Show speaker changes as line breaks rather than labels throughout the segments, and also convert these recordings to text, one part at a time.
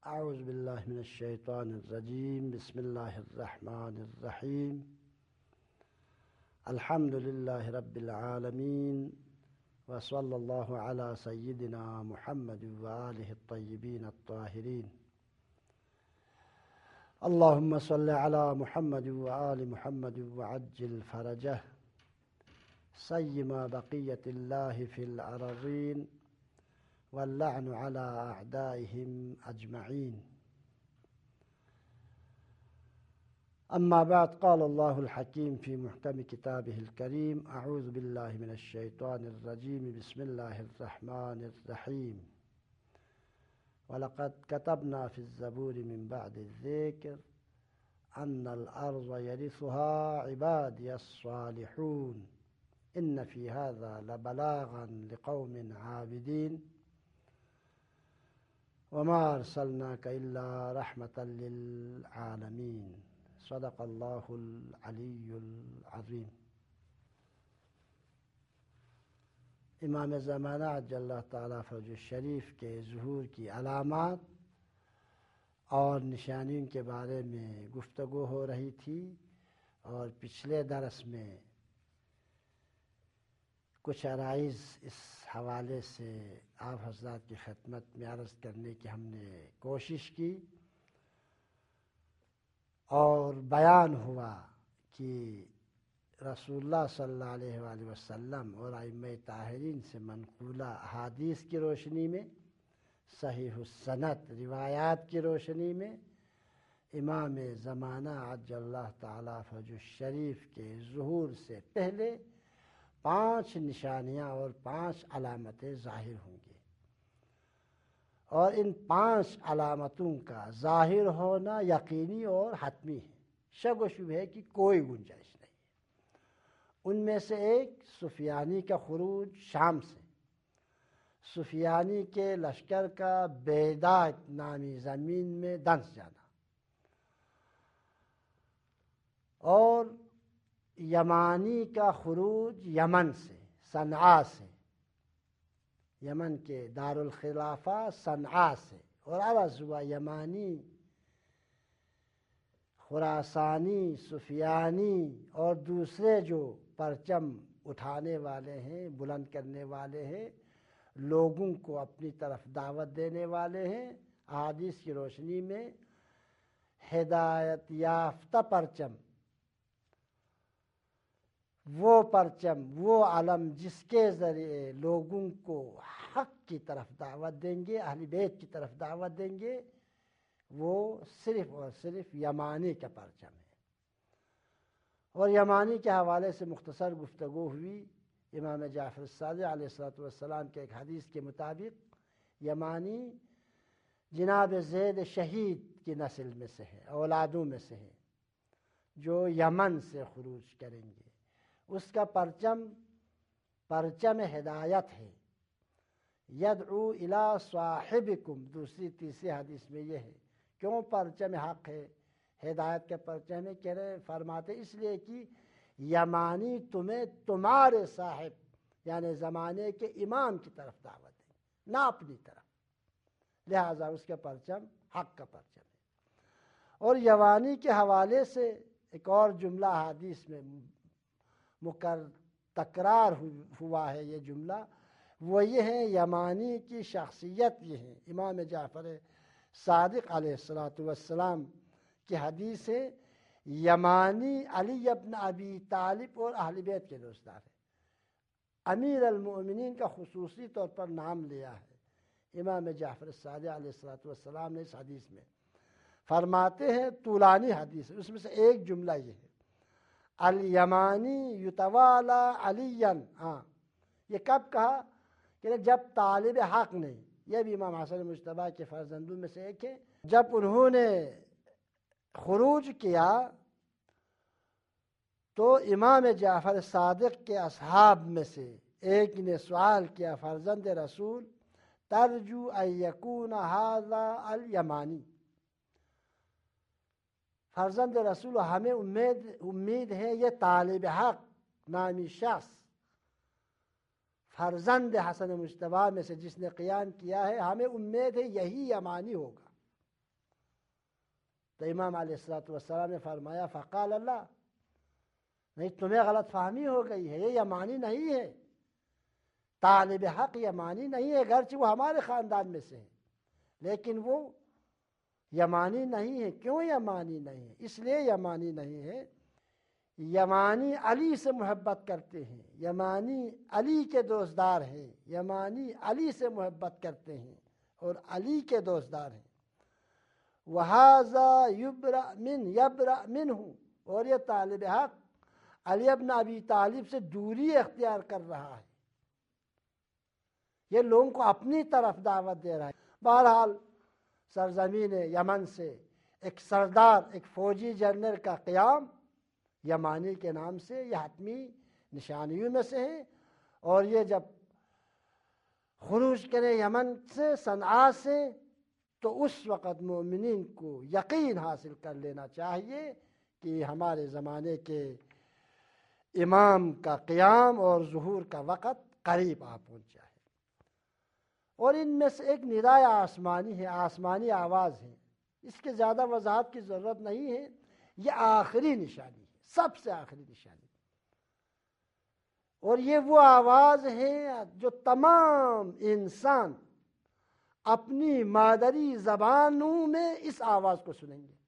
أعوذ بالله من الشيطان الرجيم. بسم الله الرحمن الرحيم. الحمد لله رب العالمين، وصلى الله على سيدنا محمد وآله الطيبين الطاهرين. اللهم صل على محمد وآل محمد وعجل فرجه سيما بقية الله في الأرضين، واللعن على أعدائهم أجمعين. أما بعد، قال الله الحكيم في محكم كتابه الكريم: أعوذ بالله من الشيطان الرجيم. بسم الله الرحمن الرحيم. ولقد كتبنا في الزبور من بعد الذكر أن الأرض يرثها عبادي الصالحون إن في هذا لبلاغا لقوم عابدين وما أرسلناك إلا رحمة للعالمين. صدق الله العلی العظیم. امام زمانہ عجل اللہ تعالیٰ فرجہ الشریف کے ظہور کی علامات اور نشانیوں کے بارے میں گفتگو ہو رہی تھی، اور پچھلے درس میں کچھ عرائض اس حوالے سے آپ حضرات کی خدمت میں عرض کرنے کی ہم نے کوشش کی، اور بیان ہوا کہ رسول اللہ صلی اللہ علیہ وآلہ وسلم اور ائمہ طاہرین سے منقولہ احادیث کی روشنی میں، صحیح السند روایات کی روشنی میں، امام زمانہ عجل اللہ تعالیٰ فرجہ الشریف کے ظہور سے پہلے 5 نشانیاں اور 5 علامتیں ظاہر ہوں گی، اور ان 5 علامتوں کا ظاہر ہونا یقینی اور حتمی ہے، شک و شبہ کی کوئی گنجائش نہیں ہے۔ ان میں سے ایک سفیانی کا خروج شام سے، سفیانی کے لشکر کا بیداد نامی زمین میں دنس جانا، اور یمانی کا خروج یمن سے، صنعاء سے، یمن کے دارالخلافہ صنعاء سے، اور عوض ہوا یمانی، خراسانی، سفیانی اور دوسرے جو پرچم اٹھانے والے ہیں، بلند کرنے والے ہیں، لوگوں کو اپنی طرف دعوت دینے والے ہیں، احادیث کی روشنی میں ہدایت یافتہ پرچم، وہ پرچم، وہ علم جس کے ذریعے لوگوں کو حق کی طرف دعوت دیں گے، اہل بیت کی طرف دعوت دیں گے، وہ صرف اور صرف یمانی کا پرچم ہے۔ اور یمانی کے حوالے سے مختصر گفتگو ہوئی۔ امام جعفر الصادق علیہ السلام کے ایک حدیث کے مطابق یمانی جناب زید شہید کی نسل میں سے ہے، اولادوں میں سے ہے، جو یمن سے خروج کریں گے۔ اس کا پرچم ہدایت ہے، یدعو الی صاحبکم، دوسری تیسری حدیث میں یہ ہے۔ کیوں پرچم حق ہے، ہدایت کا پرچم ہے؟ کہہ رہے فرماتے اس لیے کہ یمانی تمہیں تمہارے صاحب یعنی زمانے کے امام کی طرف دعوت دیں، نہ اپنی طرف، لہذا اس کا پرچم حق کا پرچم ہے۔ اور یمانی کے حوالے سے ایک اور جملہ حدیث میں تکرار ہوا ہے، یہ جملہ وہ یہ ہے، یمانی کی شخصیت یہ ہے۔ امام جعفر صادق علیہ السلام کی حدیث ہے، یمانی علی ابن ابی طالب اور اہل بیت کے دوستدار ہے۔ امیر المؤمنین کا خصوصی طور پر نام لیا ہے امام جعفر صادق علیہ السلام نے اس حدیث میں۔ فرماتے ہیں، طولانی حدیث ہے، اس میں سے ایک جملہ یہ ہے، الیمانی یتوالا علیاً۔ ہاں، یہ کب کہا؟ کہ جب طالب حق نے، یہ بھی امام حسن مجتبیٰ کے فرزندوں میں سے ایک ہے، جب انہوں نے خروج کیا تو امام جعفر صادق کے اصحاب میں سے ایک نے سوال کیا، فرزند رسول، ترجو ان یکون ھذا الیمانی، فرزند رسول ہمیں امید ہے یہ طالب حق نامی شخص فرزند حسن مجتبیٰ میں سے جس نے قیام کیا ہے، ہمیں امید ہے یہی یمانی ہوگا۔ تو امام علیہ السلام نے فرمایا فقال اللہ، نہیں تمہیں غلط فہمی ہو گئی ہے، یہ یمانی نہیں ہے، طالب حق یمانی نہیں ہے، گرچہ وہ ہمارے خاندان میں سے ہے لیکن وہ یمانی نہیں ہے۔ کیوں یمانی نہیں ہے؟ اس لیے یمانی نہیں ہے، یمانی علی سے محبت کرتے ہیں، یمانی علی کے دوستدار ہیں، یمانی علی سے محبت کرتے ہیں اور علی کے دوستدار ہیں۔ وَهَذَا يَبْرَأْ مِنْهُ، اور یہ طالب حق علی ابن ابی طالب سے دوری اختیار کر رہا ہے، یہ لوگوں کو اپنی طرف دعوت دے رہا ہے۔ بہرحال سرزمین یمن سے ایک سردار، ایک فوجی جنرل کا قیام یمانی کے نام سے، یہ حتمی نشانیوں میں سے ہے، اور یہ جب خروج کرے یمن سے، صنعاء سے، تو اس وقت مومنین کو یقین حاصل کر لینا چاہیے کہ ہمارے زمانے کے امام کا قیام اور ظہور کا وقت قریب آ پہنچا ہے۔ اور ان میں سے ایک ندائے آسمانی ہے، آسمانی آواز ہے، اس کے زیادہ وضاحت کی ضرورت نہیں ہے، یہ آخری نشانی ہے، سب سے آخری نشانی، اور یہ وہ آواز ہے جو تمام انسان اپنی مادری زبانوں میں اس آواز کو سنیں گے۔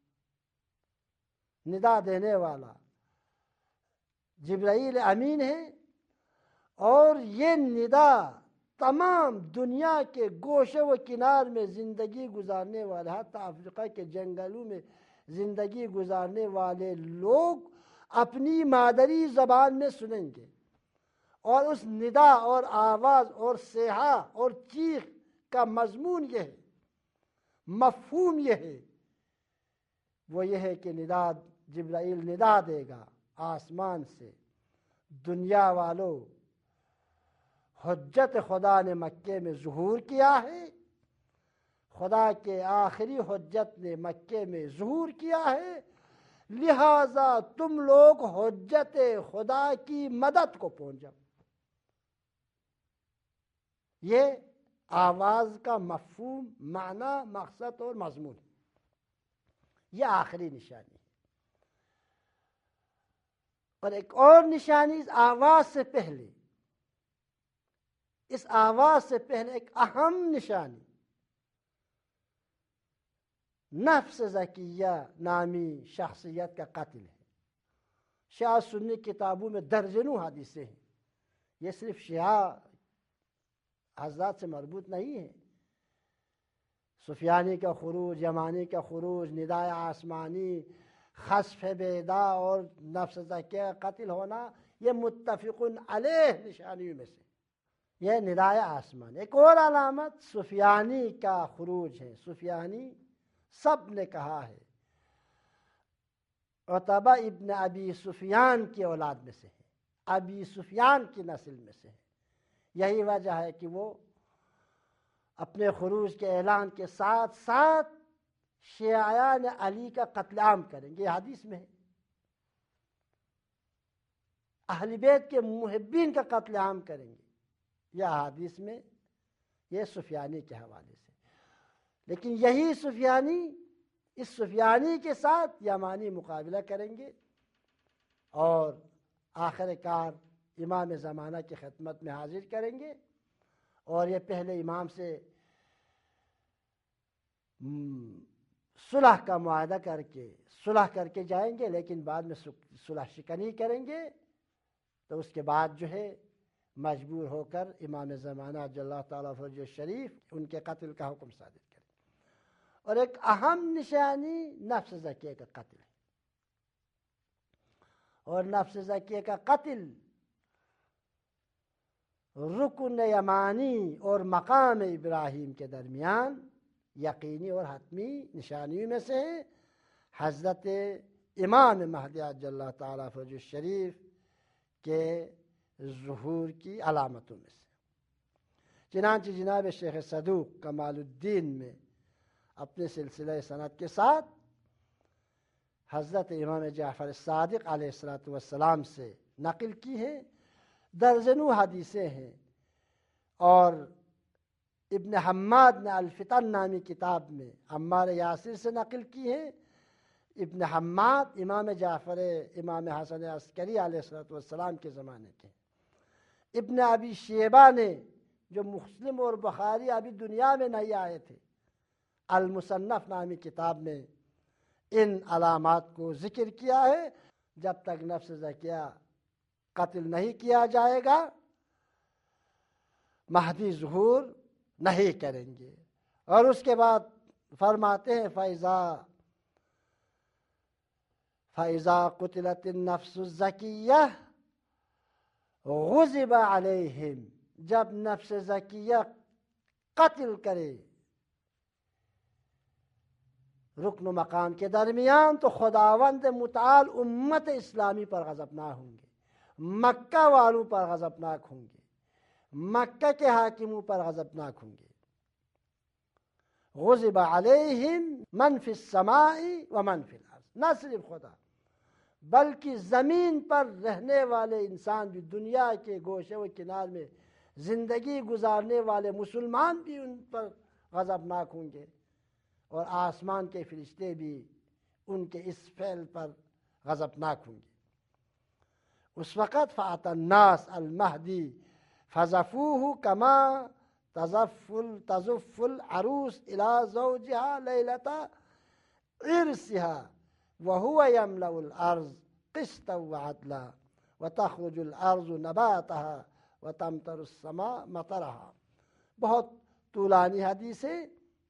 ندا دینے والا جبرائیل امین ہے، اور یہ ندا تمام دنیا کے گوشے و کنار میں زندگی گزارنے والے، حتی افریقہ کے جنگلوں میں زندگی گزارنے والے لوگ اپنی مادری زبان میں سنیں گے، اور اس ندا اور آواز اور صیحہ اور چیخ کا مضمون یہ ہے، مفہوم یہ ہے، وہ یہ ہے کہ جبرائیل ندا دے گا آسمان سے، دنیا والو، حجت خدا نے مکے میں ظہور کیا ہے، خدا کے آخری حجت نے مکے میں ظہور کیا ہے، لہذا تم لوگ حجت خدا کی مدد کو پہنچ جاؤ۔ یہ آواز کا مفہوم، معنی، مقصد اور مضمون، یہ آخری نشانی ہے۔ اور ایک اور نشانی اس آواز سے پہلے، اس آواز سے پہلے ایک اہم نشانی، نفس زکیہ نامی شخصیت کا قتل ہے۔ شیعہ سنی کتابوں میں درجنوں حدیثیں ہیں، یہ صرف شیعہ حضرات سے مربوط نہیں ہے۔ سفیانی کا خروج، یمانی کا خروج، ندائے آسمانی، خسف بیدا اور نفس زکیہ کا قتل ہونا، یہ متفق علیہ نشانیوں میں سے یہ ندائے آسمان۔ ایک اور علامت سفیانی کا خروج ہے۔ سفیانی سب نے کہا ہے عتبہ ابن ابی سفیان کی اولاد میں سے ہے، ابی سفیان کی نسل میں سے ہے۔ یہی وجہ ہے کہ وہ اپنے خروج کے اعلان کے ساتھ ساتھ شیعیان علی کا قتل عام کریں گے، یہ حدیث میں ہے۔ اہل بیت کے محبین کا قتل عام کریں گے، یہ حدیث میں، یہ سفیانی کے حوالے سے۔ لیکن یہی سفیانی، اس سفیانی کے ساتھ یمانی مقابلہ کریں گے، اور آخر کار امام زمانہ کی خدمت میں حاضر کریں گے، اور یہ پہلے امام سے صلح کا معاہدہ کر کے صلح کر کے جائیں گے، لیکن بعد میں صلح شکنی کریں گے، تو اس کے بعد جو ہے مجبور ہو کر امام زمانہ جل اللہ تعالیٰ فرج شریف ان کے قتل کا حکم صادر کریں۔ اور ایک اہم نشانی نفس زکیہ کا قتل ہے، اور نفس زکیہ کا قتل رکن یمانی اور مقام ابراہیم کے درمیان یقینی اور حتمی نشانیوں میں سے ہے، حضرت امام مہدی جل اللہ تعالیٰ فرج الشریف کے ظہور کی علامتوں میں سے۔ چنانچہ جناب شیخ صدوق کمال الدین میں اپنے سلسلہ سند کے ساتھ حضرت امام جعفر صادق علیہ السلام سے نقل کی ہیں، درجنوں حدیثیں ہیں، اور ابن حماد نے الفتن نامی کتاب میں عمار یاسر سے نقل کی ہیں، ابن حماد امام جعفر امام حسن عسکری علیہ السلام کے زمانے کے، ابن ابی شیبہ نے جو مسلم اور بخاری ابھی دنیا میں نہیں آئے تھے، المصنف نامی کتاب میں ان علامات کو ذکر کیا ہے۔ جب تک نفس زکیہ قتل نہیں کیا جائے گا مہدی ظہور نہیں کریں گے۔ اور اس کے بعد فرماتے ہیں فَإِذَا قُتِلَتِ النَّفْسُ الزَّكِيَّةُ غُضِبَ عَلَيْهِمْ، جب نفس زکیہ قتل کرے رکن و مقام کے درمیان تو خداوند متعال امت اسلامی پر غضبناک ہوں گے، مکہ والوں پر غضبناک ہوں گے، مکہ کے حاکموں پر غضبناک ہوں گے۔ غضب علیہم من فی السماء ومن فی الارض، نہ صرف خدا بلکہ زمین پر رہنے والے انسان بھی، دنیا کے گوشے و کنار میں زندگی گزارنے والے مسلمان بھی ان پر غضبناک ہوں گے، اور آسمان کے فرشتے بھی ان کے اس فعل پر غضبناک ہوں گے۔ اس وقت فَأَتَى النَّاسَ الْمَهْدِي فَزَفُوهُ كَمَا تَزُفُّ الْعَرُوسُ إِلَى زَوْجِهَا لَيْلَةَ عِرْسِهَا وَهُوَ يَمْلَأُ الْأَرْضَ قِسْطًا وَعَدْلًا وَتَخْرُجُ الْأَرْضُ نَبَاتَهَا وَتَمْطَرُ السَّمَاءُ مَطَرَهَا۔ بہت طولانی حدیث ہے،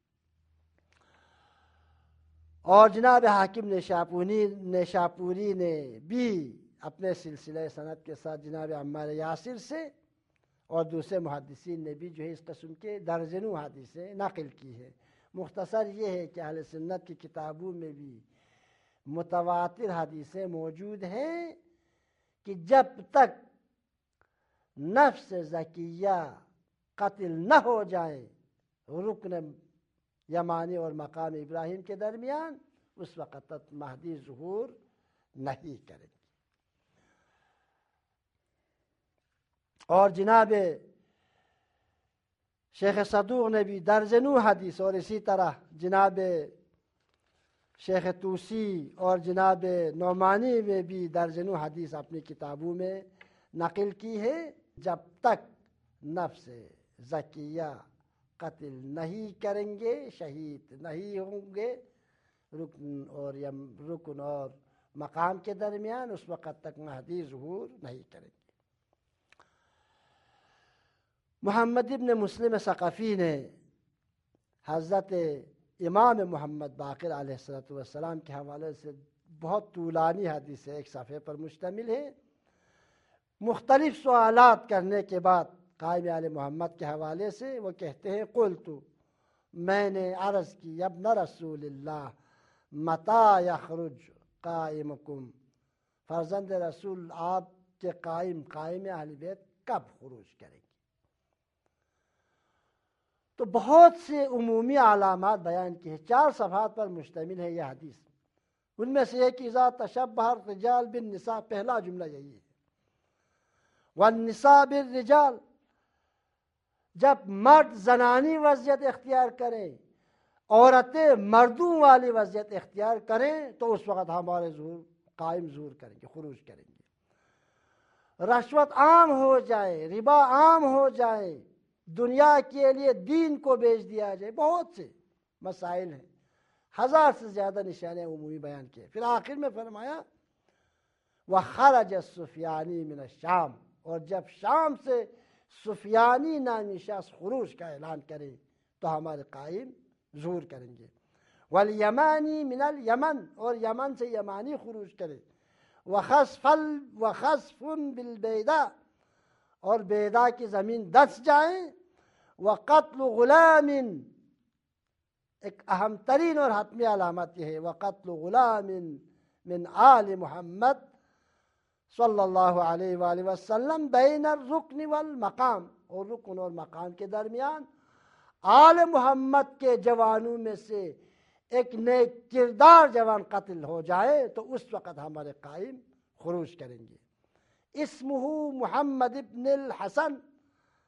اور جناب حاکم نیشاپوری نے بھی اپنے سلسلہ سند کے ساتھ جناب عمار یاسر سے اور دوسرے محدثین نے بھی جو ہے اس قسم کے درجنوں حدیثیں نقل کی ہے۔ مختصر یہ ہے کہ اہل سنت کی کتابوں میں بھی متواتر حدیثیں موجود ہیں کہ جب تک نفس زکیہ قتل نہ ہو جائیں رکن یمانی اور مقام ابراہیم کے درمیان، اس وقت تک مہدی ظہور نہیں کریں گے۔ اور جناب شیخ صدوق نے بھی درجنوں حدیث، اور اسی طرح جناب شیخ توسی اور جناب نعمانی میں بھی درجنوں حدیث اپنی کتابوں میں نقل کی ہے۔ جب تک نفس زکیہ قتل نہیں کریں گے، شہید نہیں ہوں گے رکن اور مقام کے درمیان، اس وقت تک مہدی ظہور نہیں کریں گے۔ محمد ابن مسلم ثقفی نے حضرت امام محمد باقر علیہ السلام کے حوالے سے بہت طولانی حدیث ہے، ایک صفحے پر مشتمل ہے۔ مختلف سوالات کرنے کے بعد قائم آل محمد کے حوالے سے وہ کہتے ہیں قلت، میں نے عرض کی ابن رسول اللہ متی یخرج قائمکم، فرزند رسول آپ کے قائم اہل بیت کب خروج کریں گے؟ تو بہت سے عمومی علامات بیان کی ہیں، 4 صفحات پر مشتمل ہے یہ حدیث۔ ان میں سے ایک اذا تشبہ الرجال بالنساء، پہلا جملہ یہی ہے، والنساء بالرجال، جب مرد زنانی وضعیت اختیار کریں، عورتیں مردوں والی وضعیت اختیار کریں، تو اس وقت ہمارے قائم ظہور کریں گے، خروج کریں گے۔ رشوت عام ہو جائے، ربا عام ہو جائے، دنیا کے لیے دین کو بیچ دیا جائے، بہت سے مسائل ہیں، 1000 سے زیادہ نشانے عمومی بیان کیے۔ پھر آخر میں فرمایا وَخَرَجَ السُّفْيَانِي مِنَ الشام، اور جب شام سے سفیانی نامی شخص خروج کا اعلان کرے تو ہمارے قائم ظہور کریں گے۔ وَالْيَمَانِي مِنَ الْيَمَنِ، اور یمن سے یمانی خروج کرے۔ وَخَسْفٌ بِالْبَيْدَاء، اور بیدا کی زمین دس جائیں۔ وَقَتْلُ غُلَامٍ، ایک اہم ترین اور حتمی علامت یہ ہے، وَقَتْلُ غُلَامٍ مِنْ آلِ محمد صلی اللہ علیہ وآلہ وسلم بین الرکن والمقام، اور رکن اور مقام کے درمیان آل محمد کے جوانوں میں سے ایک نیک کردار جوان قتل ہو جائے تو اس وقت ہمارے قائم خروج کریں گے۔ اسمہ محمد ابن الحسن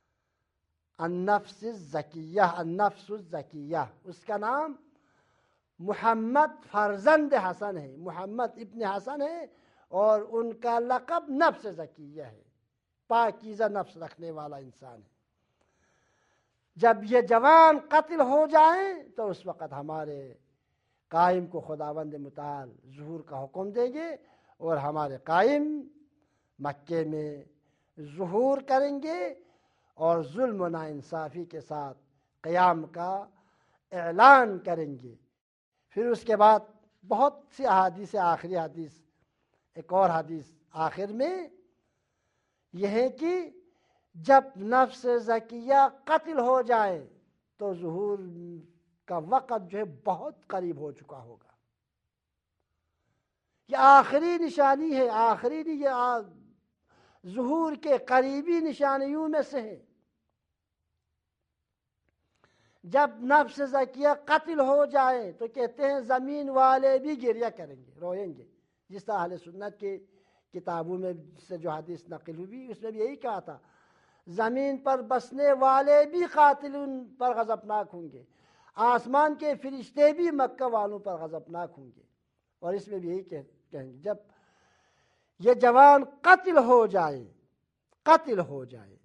النفس الزکیہ، اس کا نام محمد فرزند حسن ہے، محمد ابن حسن ہے، اور ان کا لقب نفس زکیہ ہے، پاکیزہ نفس رکھنے والا انسان ہے۔ جب یہ جوان قتل ہو جائیں تو اس وقت ہمارے قائم کو خداوند متعال ظہور کا حکم دیں گے، اور ہمارے قائم مکے میں ظہور کریں گے اور ظلم و ناانصافی کے ساتھ قیام کا اعلان کریں گے۔ پھر اس کے بعد بہت سی احادیث، آخری حدیث، ایک اور حدیث آخر میں یہ ہے کہ جب نفس زکیہ قتل ہو جائے تو ظہور کا وقت جو ہے بہت قریب ہو چکا ہوگا۔ یہ آخری نشانی ہے، آخری یہ ظہور کے قریبی نشانیوں میں سے ہے۔ جب نفس زکیہ قتل ہو جائے تو کہتے ہیں زمین والے بھی گریہ کریں گے، روئیں گے، جس طرح اہل سنت کی کتابوں میں سے جو حدیث نقل ہوئی اس میں بھی یہی کہا تھا، زمین پر بسنے والے بھی قاتل ان پر غضبناک ہوں گے، آسمان کے فرشتے بھی مکہ والوں پر غضبناک ہوں گے۔ اور اس میں بھی یہی کہیں گے جب یہ جوان قتل ہو جائے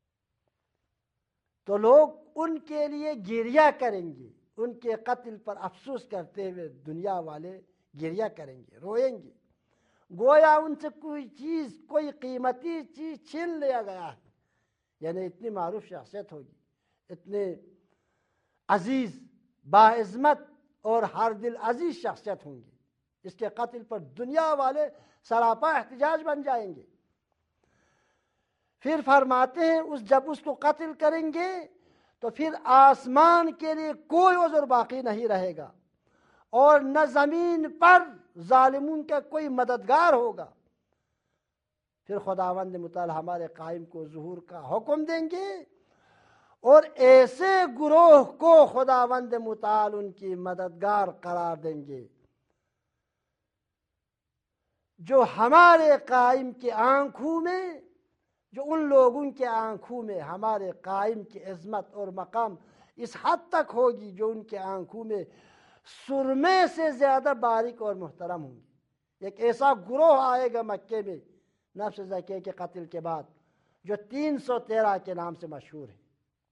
تو لوگ ان کے لیے گریہ کریں گے، ان کے قتل پر افسوس کرتے ہوئے دنیا والے گریہ کریں گے، روئیں گے، گویا ان سے کوئی قیمتی چیز چھین لیا گیا ہے۔ یعنی اتنی معروف شخصیت ہوگی، اتنے عزیز، باعظمت اور ہر دل عزیز شخصیت ہوں گی، اس کے قتل پر دنیا والے سراپا احتجاج بن جائیں گے۔ پھر فرماتے ہیں جب اس کو قتل کریں گے تو پھر آسمان کے لیے کوئی عذر باقی نہیں رہے گا، اور نہ زمین پر ظالمون کا کوئی مددگار ہوگا۔ پھر خداوند متعال ہمارے قائم کو ظہور کا حکم دیں گے، اور ایسے گروہ کو خداوند متعال ان کی مددگار قرار دیں گے جو ہمارے قائم کی آنکھوں میں، جو ان لوگوں کے آنکھوں میں ہمارے قائم کی عظمت اور مقام اس حد تک ہوگی جو ان کے آنکھوں میں سرمے سے زیادہ باریک اور محترم ہوں گے۔ ایک ایسا گروہ آئے گا مکے میں نفس زکیہ کے قتل کے بعد جو 313 کے نام سے مشہور ہے،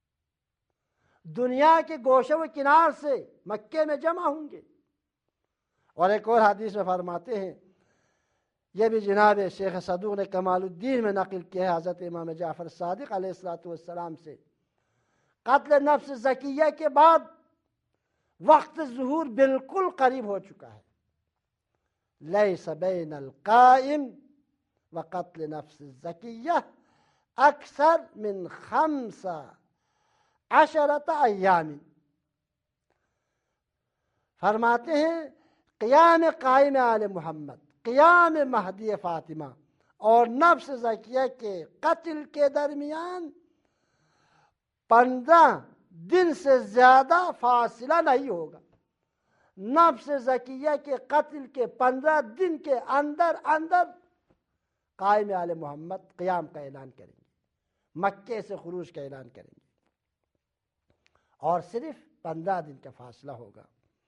دنیا کے گوشے و کنار سے مکے میں جمع ہوں گے۔ اور ایک اور حدیث میں فرماتے ہیں، یہ بھی جناب شیخ صدوق نے کمال الدین میں نقل کیا ہے حضرت امام جعفر صادق علیہ السلام سے، قتل نفس زکیہ کے بعد وقت ظہور بالکل قریب ہو چکا ہے۔ لیس بین القائم وقتل نفس زکیہ اکثر من 15 ایام۔ فرماتے ہیں قیام قائم آل محمد، قیام مہدی فاطمہ اور نفس زکیہ کے قتل کے درمیان 15 دن سے زیادہ فاصلہ نہیں ہوگا۔ نفس زکیہ کے قتل کے 15 دن کے اندر قائم آل محمد قیام کا اعلان کریں گے، مکے سے خروج کا اعلان کریں گے، اور صرف 15 دن کا فاصلہ ہوگا۔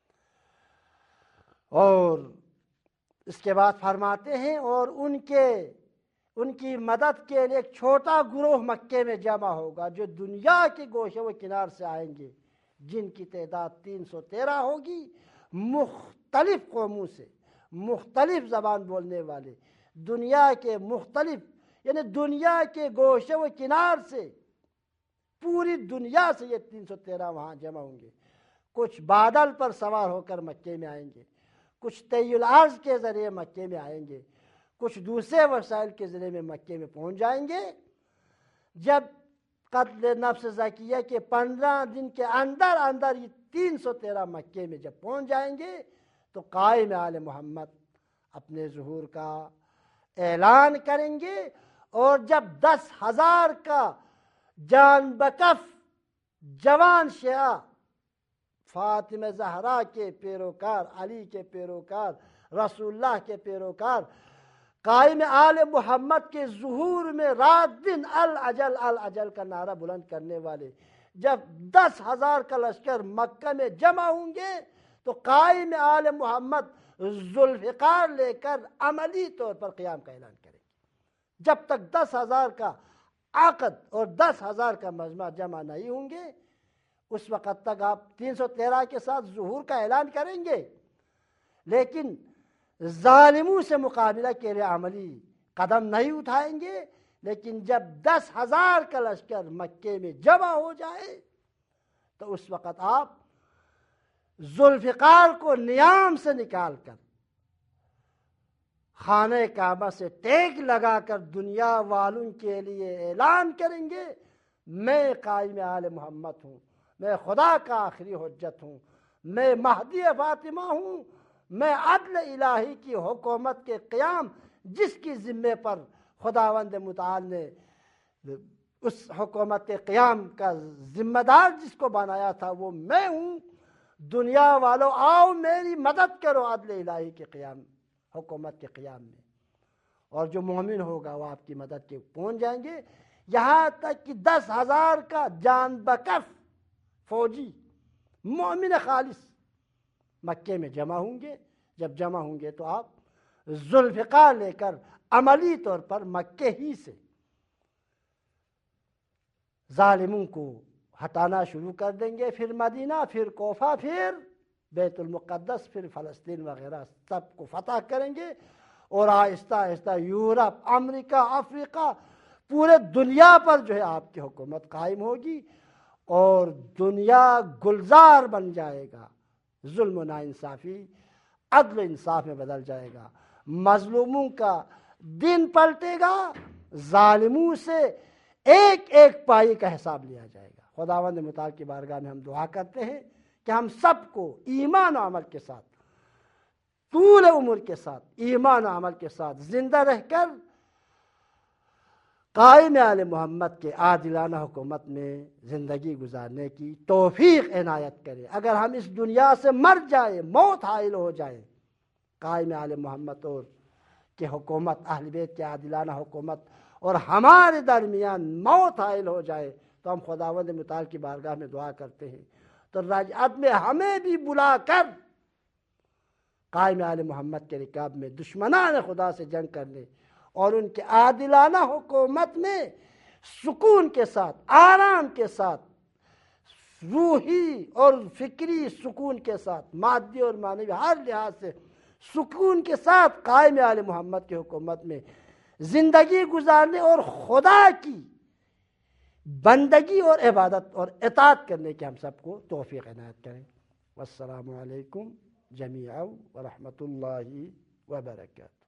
اور اس کے بعد فرماتے ہیں اور ان کی مدد کے لیے ایک چھوٹا گروہ مکے میں جمع ہوگا جو دنیا کے گوشے و کنار سے آئیں گے، جن کی تعداد 313 ہوگی، مختلف قوموں سے، مختلف زبان بولنے والے، دنیا کے مختلف، یعنی دنیا کے گوشے و کنار سے، پوری دنیا سے یہ 313 وہاں جمع ہوں گے۔ کچھ بادل پر سوار ہو کر مکے میں آئیں گے، کچھ طی الارض کے ذریعے مکے میں آئیں گے، کچھ دوسرے وسائل کے ذریعے میں مکے میں پہنچ جائیں گے۔ جب قتل نفس زکیہ کے 15 دن کے اندر یہ 313 مکے میں جب پہنچ جائیں گے تو قائم آل محمد اپنے ظہور کا اعلان کریں گے، اور جب 10,000 کا جان بکف جوان شیعہ فاطمہ زہرا کے پیروکار، علی کے پیروکار، رسول اللہ کے پیروکار، قائم آل محمد کے ظہور میں رات دن الاجل الاجل کا نعرہ بلند کرنے والے جب 10,000 کا لشکر مکہ میں جمع ہوں گے تو قائم آل محمد ذوالفقار لے کر عملی طور پر قیام کا اعلان کریں گے۔ جب تک 10,000 کا عقد اور 10,000 کا مجمع جمع نہیں ہوں گے اس وقت تک آپ 313 کے ساتھ ظہور کا اعلان کریں گے، لیکن ظالموں سے مقابلہ کے لیے عملی قدم نہیں اٹھائیں گے۔ لیکن جب 10,000 کا لشکر مکے میں جمع ہو جائے تو اس وقت آپ ذوالفقار کو نیام سے نکال کر خانہ کعبہ سے ٹیک لگا کر دنیا والوں کے لیے اعلان کریں گے، میں قائم آل محمد ہوں، میں خدا کا آخری حجت ہوں، میں مہدی فاطمہ ہوں، میں عدل الہی کی حکومت کے قیام جس کی ذمے پر خداوند متعال نے اس حکومت کے قیام کا ذمہ دار جس کو بنایا تھا وہ میں ہوں، دنیا والوں آؤ میری مدد کرو عدل الہی کے قیام حکومت کے قیام میں، اور جو مومن ہوگا وہ آپ کی مدد کے پہنچ جائیں گے۔ یہاں تک کہ 10,000 کا جان بکف فوجی مومن خالص مکے میں جمع ہوں گے۔ جب جمع ہوں گے تو آپ ذوالفقار لے کر عملی طور پر مکے ہی سے ظالموں کو ہٹانا شروع کر دیں گے، پھر مدینہ، پھر کوفہ، پھر بیت المقدس، پھر فلسطین وغیرہ سب کو فتح کریں گے، اور آہستہ آہستہ یورپ، امریکہ، افریقہ، پورے دنیا پر جو ہے آپ کی حکومت قائم ہوگی، اور دنیا گلزار بن جائے گا، ظلم و ناانصافی عدل و انصاف میں بدل جائے گا، مظلوموں کا دن پلٹے گا، ظالموں سے ایک ایک پائی کا حساب لیا جائے گا۔ خداوند متعال کی بارگاہ میں ہم دعا کرتے ہیں کہ ہم سب کو ایمان و عمل کے ساتھ، طول عمر کے ساتھ، ایمان و عمل کے ساتھ زندہ رہ کر قائم آل محمد کے عادلانہ حکومت میں زندگی گزارنے کی توفیق عنایت کرے۔ اگر ہم اس دنیا سے مر جائیں، موت حائل ہو جائے، قائم آل محمد اور کہ حکومت، اہل بیت کی عادلانہ حکومت، اور ہمارے درمیان موت حائل ہو جائے تو ہم خداوند متعال کی بارگاہ میں دعا کرتے ہیں تو رجعت میں ہمیں بھی بلا کر قائم آل محمد کے رکاب میں دشمنان خدا سے جنگ کرنے اور ان کے عادلانہ حکومت میں سکون کے ساتھ، آرام کے ساتھ، روحی اور فکری سکون کے ساتھ، مادی اور معنوی ہر لحاظ سے سکون کے ساتھ قائم آل محمد کی حکومت میں زندگی گزارنے اور خدا کی بندگی اور عبادت اور اطاعت کرنے کی ہم سب کو توفیق عنایت کریں۔ والسلام علیکم جمیعا ورحمۃ اللہ وبرکاتہ۔